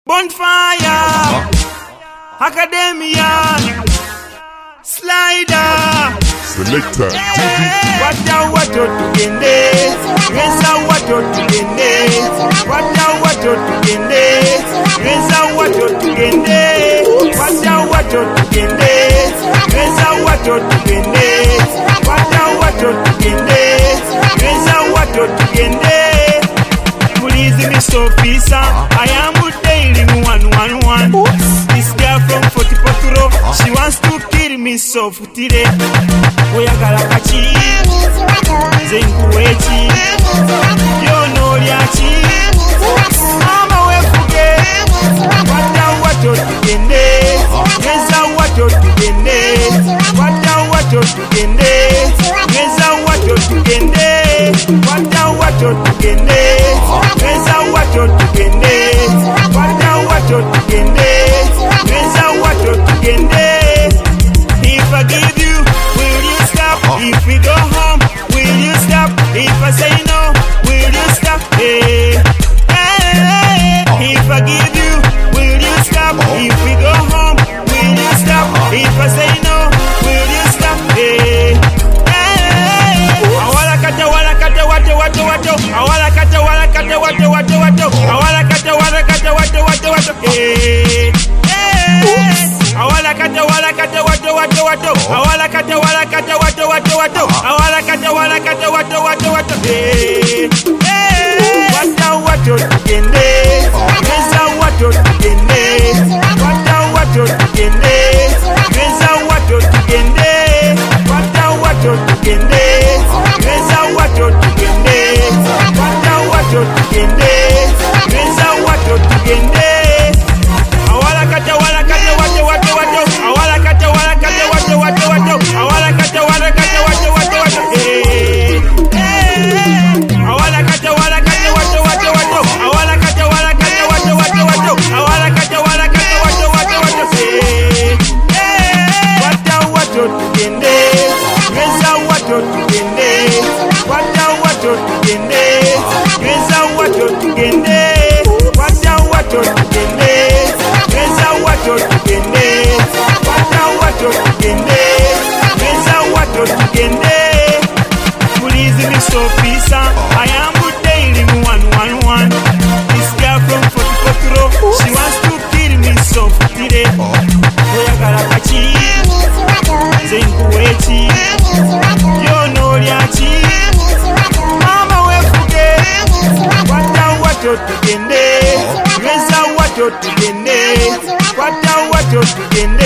Bonfire, Academia, Slider, Selector, Wato tugende, Reza wato tugende, Wato tugende, Reza wato tugende, Wato tugende, Reza wato tugende, Wato tugende, Reza wato tugende. Please me so peace, I am daily 111. This girl from 44 row, she wants to kill me so futile. Oyagala kachi, zenkuwechi, yono lyachi, mama wefuge. Wato tugende, Reza wato tugende, Wato tugende, Reza wato tugende, Wato tugende, Reza wato tugende, Wato tugende, Reza wato tugende. If I give you, will you stop? If we go home, will you stop? If I say no, will you stop? Hey, hey, hey. If I give you, will you stop? If we go home, will you stop? If I say no, will you stop? Hey, hey. Awala kata wato. Awala kata wato. Awala kata wato. Hey, hey. Awala kata wato. Awala kata wato. Awala kata wato. Hey, hey. Wato tugende, Reza wato tugende, Wato tugende, Reza wato tugende, Wato tugende, Reza wato tugende, Wato tugende, Reza wato tugende. Awala kata wato. Awala kata wato. Awala kata wato. Hey, hey. Awala kata wato. Awala kata wato. Awala kata wato. Hey, Wato tugende, Reza wato tugende, Wato tugende, Reza wato tugende, Wato tugende, Reza wato tugende, Wato tugende, Reza wato tugende. Please me so peace, I am daily 111. This girl from 44 row, she wants to kill me so futile. Oyagala kachi, zenkuwechi, yono lyachi, mama wefuge. Wato tugende, Reza wato tugende, Wato tugende.